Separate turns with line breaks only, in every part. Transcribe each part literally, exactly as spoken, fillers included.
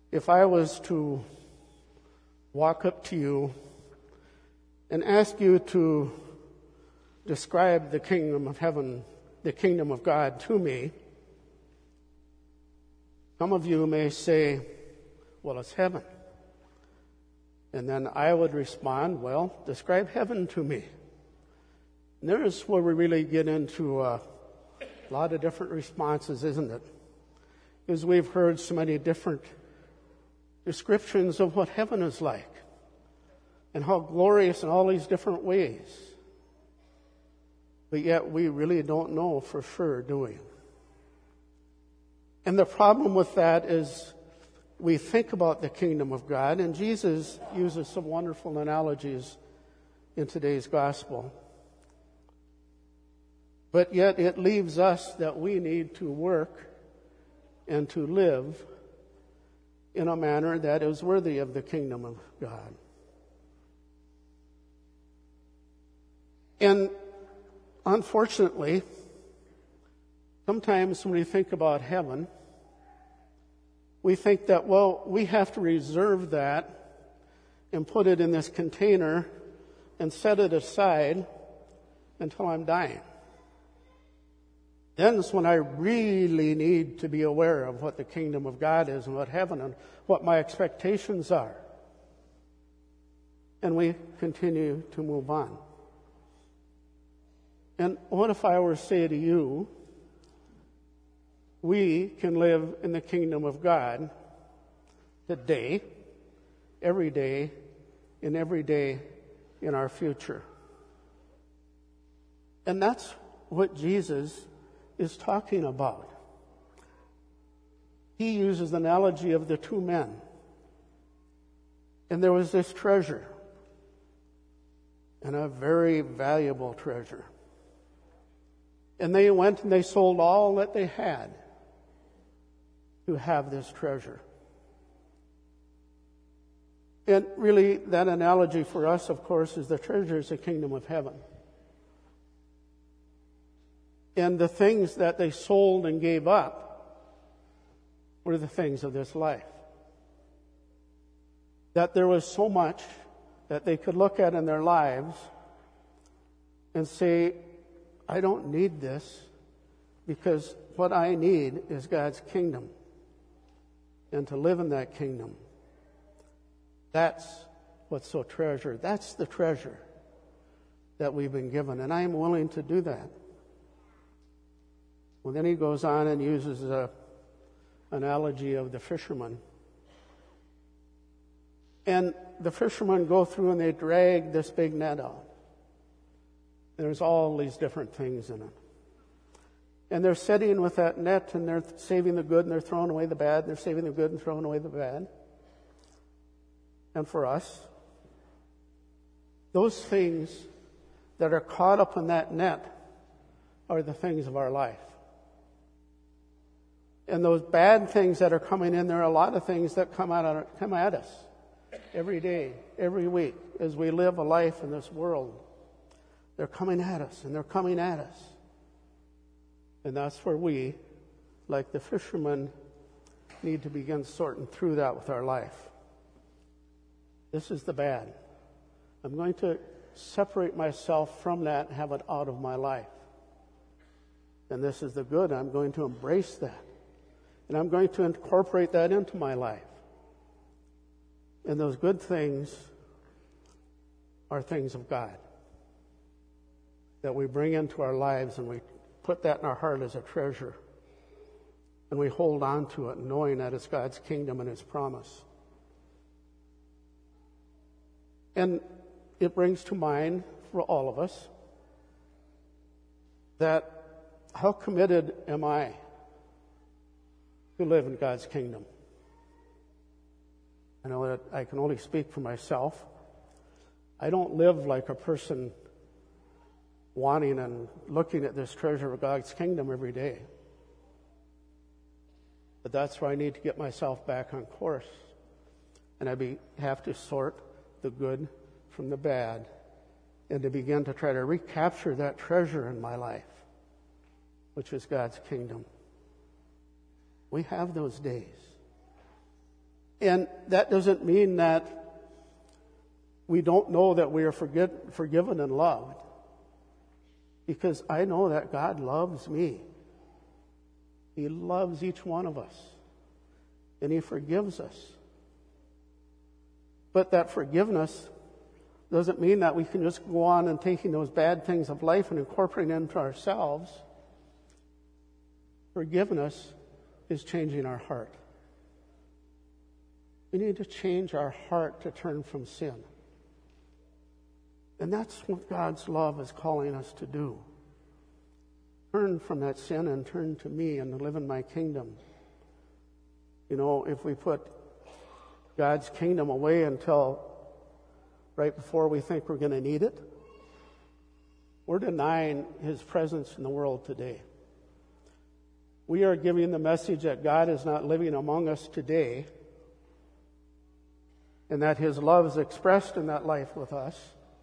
If I was to walk up to you and ask you to describe the kingdom of heaven, the kingdom of God to me, some of you may say, well, it's heaven. And then I would respond, well, describe heaven to me. And there's where we really get into uh, a lot of different responses, isn't it? Because we've heard so many different descriptions of what heaven is like and how glorious in all these different ways. But yet we really don't know for sure, do we? And the problem with that is we think about the kingdom of God, and Jesus uses some wonderful analogies in today's gospel. But yet it leaves us that we need to work and to live in a manner that is worthy of the kingdom of God. And unfortunately, sometimes when we think about heaven, we think that, well, we have to reserve that and put it in this container and set it aside until I'm dying. Then is when I really need to be aware of what the kingdom of God is and what heaven and what my expectations are. And we continue to move on. And what if I were to say to you, we can live in the kingdom of God today, every day, and every day in our future. And that's what Jesus is talking about. He uses the analogy of the two men. And there was this treasure, and a very valuable treasure. And they went and they sold all that they had to have this treasure. And really, that analogy for us, of course, is the treasure is the kingdom of heaven. And the things that they sold and gave up were the things of this life. That there was so much that they could look at in their lives and say, I don't need this, because what I need is God's kingdom and to live in that kingdom. That's what's so treasured. That's the treasure that we've been given, and I am willing to do that. Well, then he goes on and uses the analogy of the fisherman. And the fishermen go through and they drag this big net out. There's all these different things in it. And they're sitting with that net and they're saving the good and they're throwing away the bad. They're saving the good and throwing away the bad. And for us, those things that are caught up in that net are the things of our life. And those bad things that are coming in, there are a lot of things that come at, come at us every day, every week, as we live a life in this world. They're coming at us, and they're coming at us. And that's where we, like the fishermen, need to begin sorting through that with our life. This is the bad. I'm going to separate myself from that and have it out of my life. And this is the good. I'm going to embrace that. And I'm going to incorporate that into my life. And those good things are things of God that we bring into our lives, and we put that in our heart as a treasure. And we hold on to it, knowing that it's God's kingdom and His promise. And it brings to mind for all of us that how committed am I to live in God's kingdom? I know that I can only speak for myself. I don't live like a person wanting and looking at this treasure of God's kingdom every day. But that's where I need to get myself back on course. And I be, have to sort the good from the bad and to begin to try to recapture that treasure in my life, which is God's kingdom. We have those days. And that doesn't mean that we don't know that we are forget, forgiven and loved. Because I know that God loves me. He loves each one of us. And He forgives us. But that forgiveness doesn't mean that we can just go on and taking those bad things of life and incorporating them into ourselves. Forgiveness is changing our heart. We need to change our heart to turn from sin. And that's what God's love is calling us to do. Turn from that sin and turn to me and live in my kingdom. You know, if we put God's kingdom away until right before we think we're going to need it, we're denying His presence in the world today. We are giving the message that God is not living among us today, and that His love is expressed in that life with us.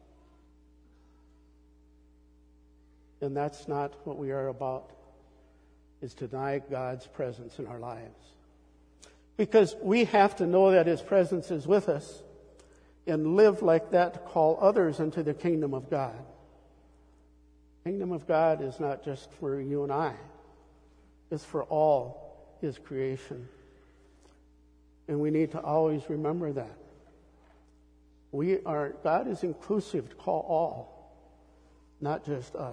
And that's not what we are about, is to deny God's presence in our lives. Because we have to know that His presence is with us and live like that to call others into the kingdom of God. The kingdom of God is not just for you and I. It's for all His creation. And we need to always remember that. We are, God is inclusive to call all, not just us.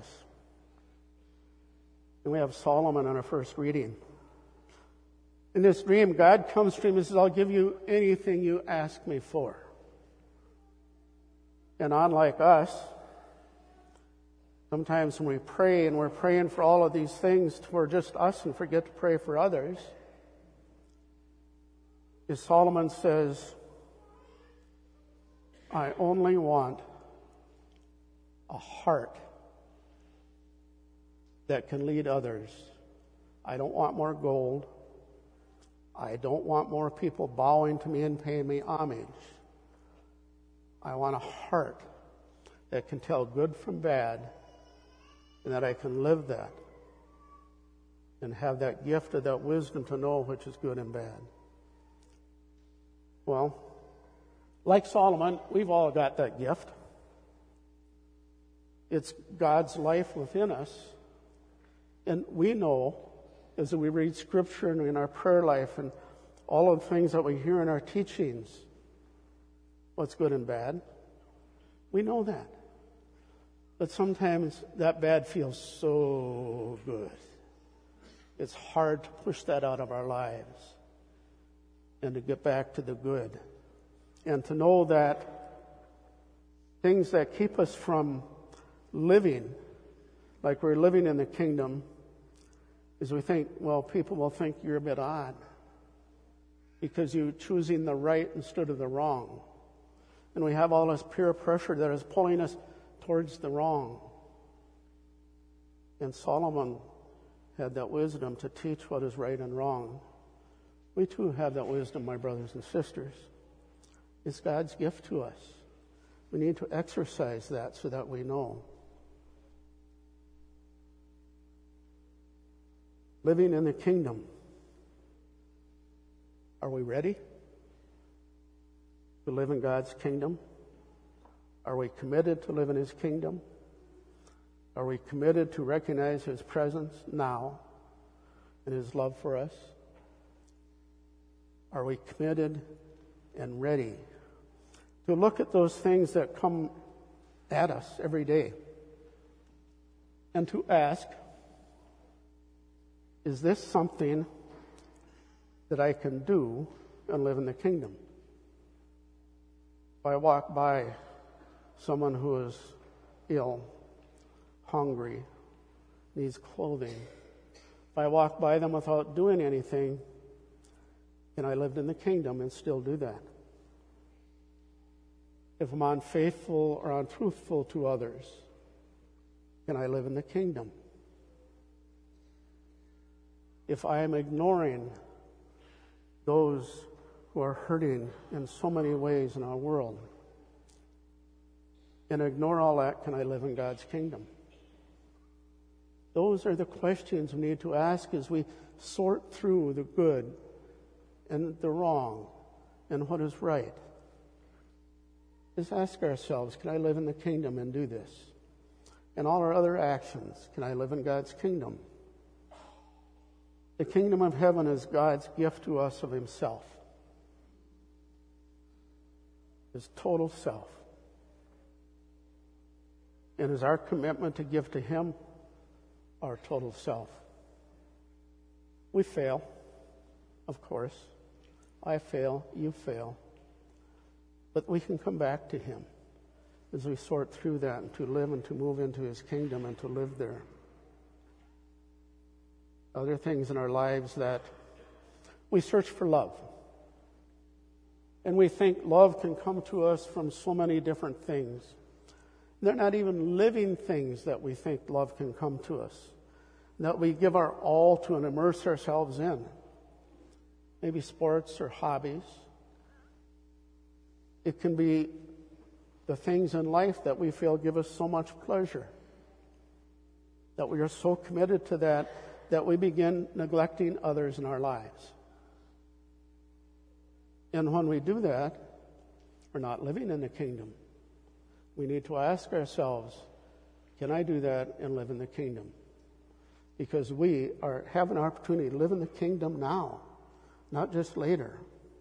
And we have Solomon on our first reading. In this dream, God comes to him and says, I'll give you anything you ask me for. And unlike us, sometimes when we pray and we're praying for all of these things for just us and forget to pray for others, as Solomon says, I only want a heart that can lead others. I don't want more gold. I don't want more people bowing to me and paying me homage. I want a heart that can tell good from bad, and that I can live that and have that gift of that wisdom to know which is good and bad. Well, like Solomon, we've all got that gift. It's God's life within us. And we know, as we read Scripture and in our prayer life and all of the things that we hear in our teachings, what's good and bad. We know that. But sometimes that bad feels so good. It's hard to push that out of our lives and to get back to the good. And to know that things that keep us from living like we're living in the kingdom is we think, well, people will think you're a bit odd because you're choosing the right instead of the wrong. And we have all this peer pressure that is pulling us towards the wrong. And Solomon had that wisdom to teach what is right and wrong. We too have that wisdom, my brothers and sisters. It's God's gift to us. We need to exercise that so that we know. Living in the kingdom. Are we ready to live in God's kingdom? Are we committed to live in His kingdom? Are we committed to recognize His presence now and His love for us? Are we committed and ready to look at those things that come at us every day and to ask, is this something that I can do and live in the kingdom? If I walk by someone who is ill, hungry, needs clothing, if I walk by them without doing anything, can I live in the kingdom and still do that? If I'm unfaithful or untruthful to others, can I live in the kingdom? If I am ignoring those who are hurting in so many ways in our world, and ignore all that, can I live in God's kingdom? Those are the questions we need to ask as we sort through the good and the wrong and what is right. Just ask ourselves, can I live in the kingdom and do this? And all our other actions, can I live in God's kingdom? The kingdom of heaven is God's gift to us of himself. His total self. And is our commitment to give to him our total self. We fail, of course. I fail, you fail. But we can come back to him as we sort through that and to live and to move into his kingdom and to live there. Other things in our lives that we search for love. And we think love can come to us from so many different things. They're not even living things that we think love can come to us. That we give our all to and immerse ourselves in. Maybe sports or hobbies. It can be the things in life that we feel give us so much pleasure. That we are so committed to that that we begin neglecting others in our lives. And when we do that, we're not living in the kingdom. We need to ask ourselves, can I do that and live in the kingdom? Because we are have an opportunity to live in the kingdom now, not just later.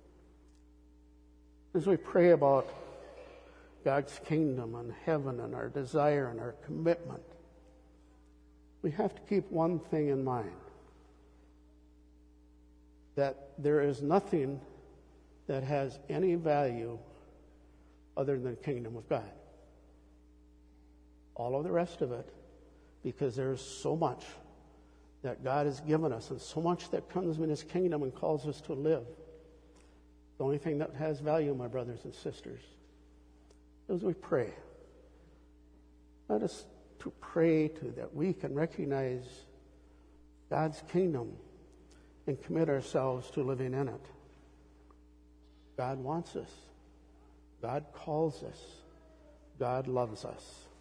As we pray about God's kingdom and heaven and our desire and our commitment, we have to keep one thing in mind, that there is nothing that has any value other than the kingdom of God. All of the rest of it, because there is so much that God has given us and so much that comes in his kingdom and calls us to live. The only thing that has value, my brothers and sisters, is we pray. Let us to pray to that we can recognize God's kingdom and commit ourselves to living in it. God wants us. God calls us. God loves us.